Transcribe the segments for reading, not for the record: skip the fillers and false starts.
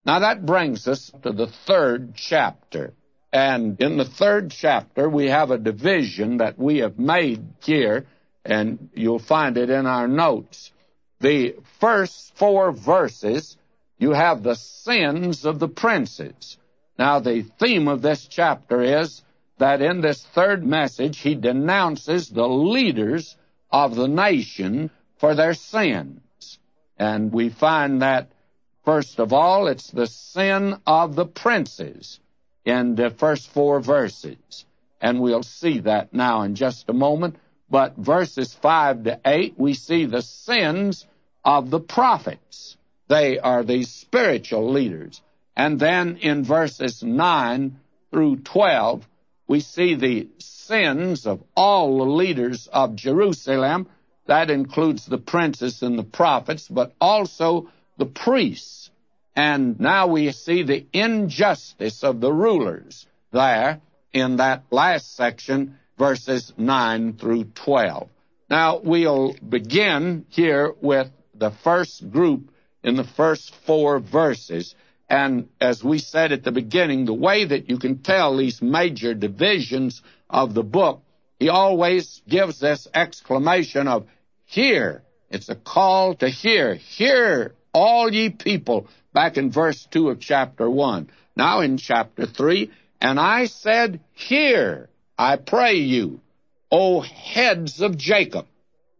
Now that brings us to the 3rd chapter. And in the 3rd chapter, we have a division that we have made here, and you'll find it in our notes. The first 4 verses, you have the sins of the princes. Now, the theme of this chapter is that in this 3rd message, he denounces the leaders of the nation for their sins. And we find that, first of all, it's the sin of the princes in the first 4 verses. And we'll see that now in just a moment. But verses 5 to 8, we see the sins of the prophets. They are these spiritual leaders. And then in verses 9 through 12, we see the sins of all the leaders of Jerusalem. That includes the princes and the prophets, but also the priests. And now we see the injustice of the rulers there in that last section, verses 9 through 12. Now, we'll begin here with the first group in the first 4 verses. And as we said at the beginning, the way that you can tell these major divisions of the book, he always gives this exclamation of, "Hear." It's a call to hear. "Hear, all ye people," back in verse 2 of chapter 1. Now in chapter 3, "And I said, Hear, I pray you, O heads of Jacob."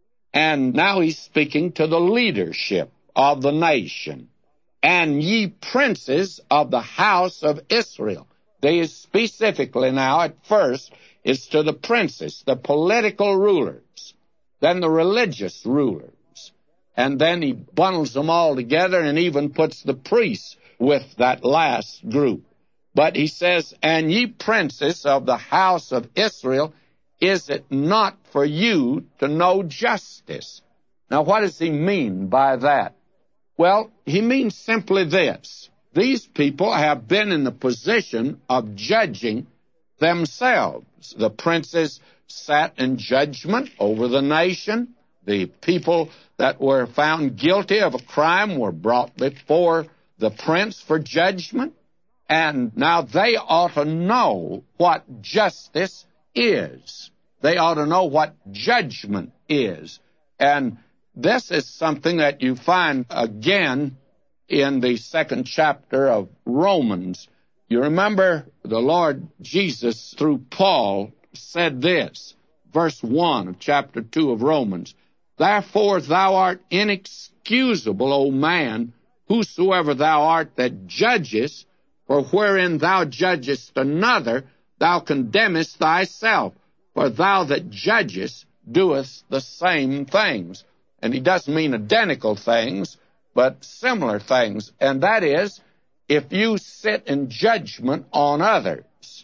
And now he's speaking to the leadership of the nation. "And ye princes of the house of Israel." These specifically now at first is to the princes, the political rulers, then the religious rulers, and then he bundles them all together and even puts the priests with that last group. But he says, "And ye princes of the house of Israel, is it not for you to know justice?" Now, what does he mean by that? Well, he means simply this. These people have been in the position of judging themselves. The princes sat in judgment over the nation. The people that were found guilty of a crime were brought before the prince for judgment. And now they ought to know what justice is. They ought to know what judgment is. And this is something that you find again in the 2nd chapter of Romans. You remember the Lord Jesus, through Paul, said this, verse 1 of chapter 2 of Romans, "Therefore thou art inexcusable, O man, whosoever thou art that judgest, for wherein thou judgest another, thou condemnest thyself, for thou that judgest doest the same things." And he doesn't mean identical things, but similar things. And that is, if you sit in judgment on others,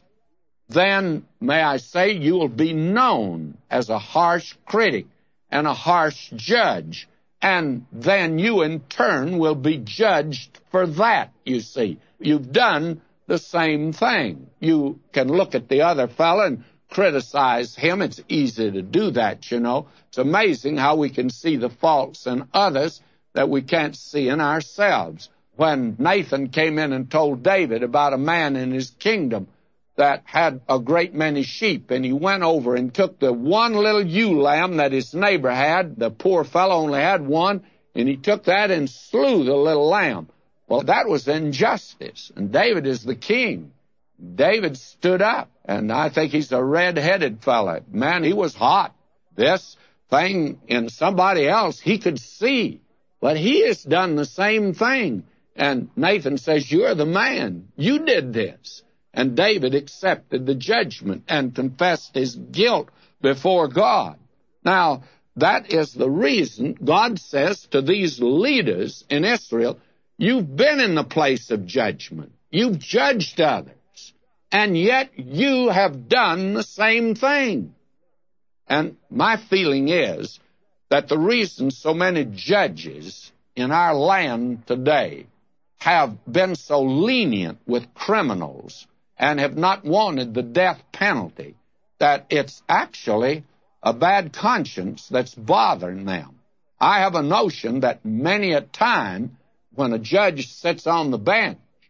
then, may I say, you will be known as a harsh critic and a harsh judge. And then you, in turn, will be judged for that, you see. You've done the same thing. You can look at the other fellow and criticize him. It's easy to do that, you know. It's amazing how we can see the faults in others that we can't see in ourselves. When Nathan came in and told David about a man in his kingdom that had a great many sheep, and he went over and took the one little ewe lamb that his neighbor had, the poor fellow only had one, and he took that and slew the little lamb. Well, that was injustice, and David is the king. David stood up, and I think he's a red-headed fellow. Man, he was hot. This thing in somebody else he could see, but he has done the same thing. And Nathan says, "You're the man. You did this." And David accepted the judgment and confessed his guilt before God. Now, that is the reason God says to these leaders in Israel, you've been in the place of judgment. You've judged others. And yet you have done the same thing. And my feeling is that the reason so many judges in our land today have been so lenient with criminals and have not wanted the death penalty, that it's actually a bad conscience that's bothering them. I have a notion that many a time when a judge sits on the bench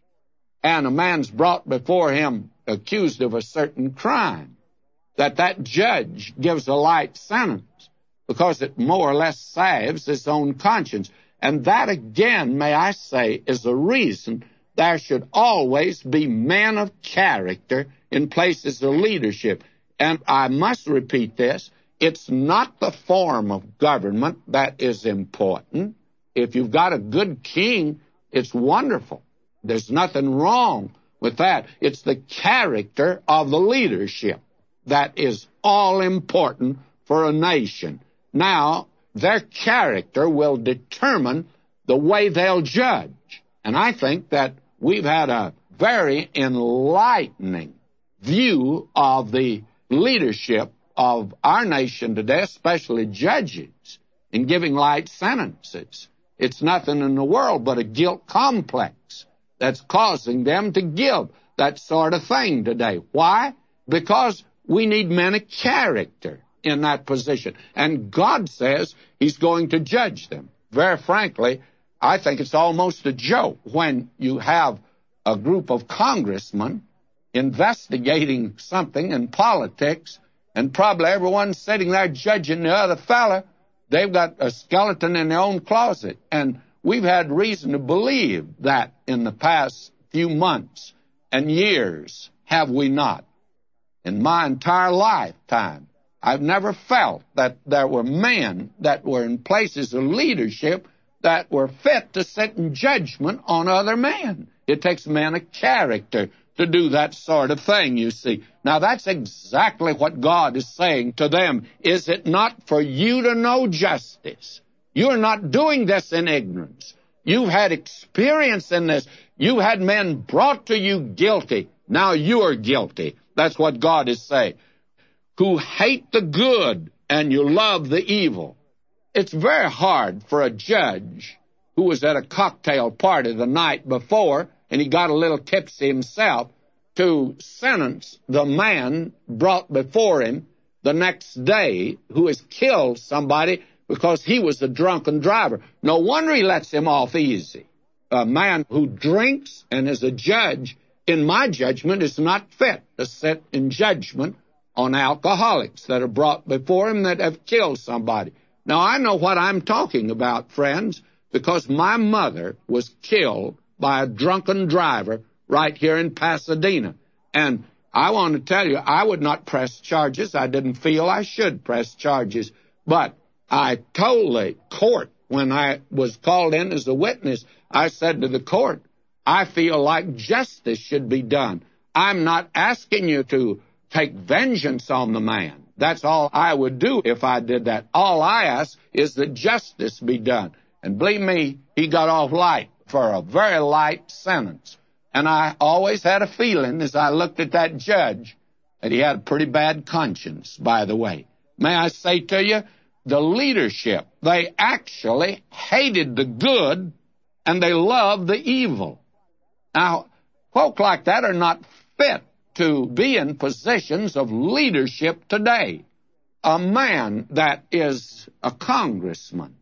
and a man's brought before him accused of a certain crime, that judge gives a light sentence because it more or less salves his own conscience. And that, again, may I say, is a reason there should always be men of character in places of leadership. And I must repeat this, it's not the form of government that is important. If you've got a good king, it's wonderful. There's nothing wrong with that. It's the character of the leadership that is all important for a nation. Now, their character will determine the way they'll judge. And I think that we've had a very enlightening view of the leadership of our nation today, especially judges, in giving light sentences. It's nothing in the world but a guilt complex that's causing them to give that sort of thing today. Why? Because we need men of character in that position. And God says He's going to judge them. Very frankly, I think it's almost a joke when you have a group of congressmen investigating something in politics, and probably everyone's sitting there judging the other fella. They've got a skeleton in their own closet. And we've had reason to believe that in the past few months and years, have we not? In my entire lifetime, I've never felt that there were men that were in places of leadership that were fit to sit in judgment on other men. It takes men of character to do that sort of thing, you see. Now, that's exactly what God is saying to them. Is it not for you to know justice? You're not doing this in ignorance. You've had experience in this. You had men brought to you guilty. Now you're guilty. That's what God is saying. Who hate the good and you love the evil. It's very hard for a judge who was at a cocktail party the night before and he got a little tipsy himself to sentence the man brought before him the next day who has killed somebody because he was a drunken driver. No wonder he lets him off easy. A man who drinks and is a judge, in my judgment, is not fit to sit in judgment on alcoholics that are brought before him that have killed somebody. Now, I know what I'm talking about, friends, because my mother was killed by a drunken driver right here in Pasadena. And I want to tell you, I would not press charges. I didn't feel I should press charges. But I told the court when I was called in as a witness, I said to the court, I feel like justice should be done. I'm not asking you to take vengeance on the man. That's all I would do if I did that. All I ask is that justice be done. And believe me, he got off light for a very light sentence. And I always had a feeling as I looked at that judge that he had a pretty bad conscience, by the way. May I say to you, the leadership, they actually hated the good and they loved the evil. Now, folk like that are not fit to be in positions of leadership today. A man that is a congressman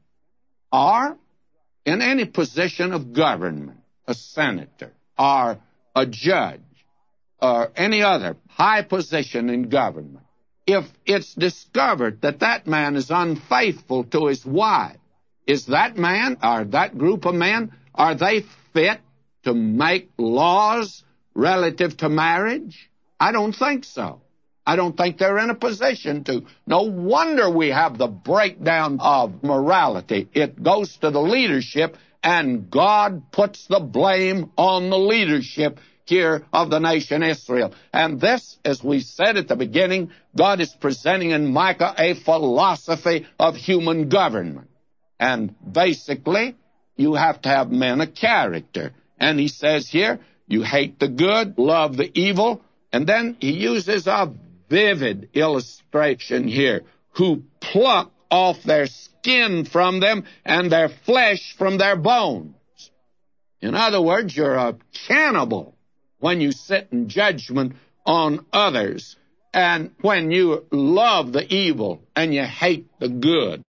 or in any position of government, a senator or a judge or any other high position in government, if it's discovered that that man is unfaithful to his wife, is that man or that group of men, are they fit to make laws relative to marriage? I don't think so. I don't think they're in a position to. No wonder we have the breakdown of morality. It goes to the leadership, and God puts the blame on the leadership here of the nation Israel. And this, as we said at the beginning, God is presenting in Micah a philosophy of human government. And basically, you have to have men of character. And he says here, you hate the good, love the evil. And then he uses a vivid illustration here, who pluck off their skin from them and their flesh from their bones. In other words, you're a cannibal when you sit in judgment on others and when you love the evil and you hate the good.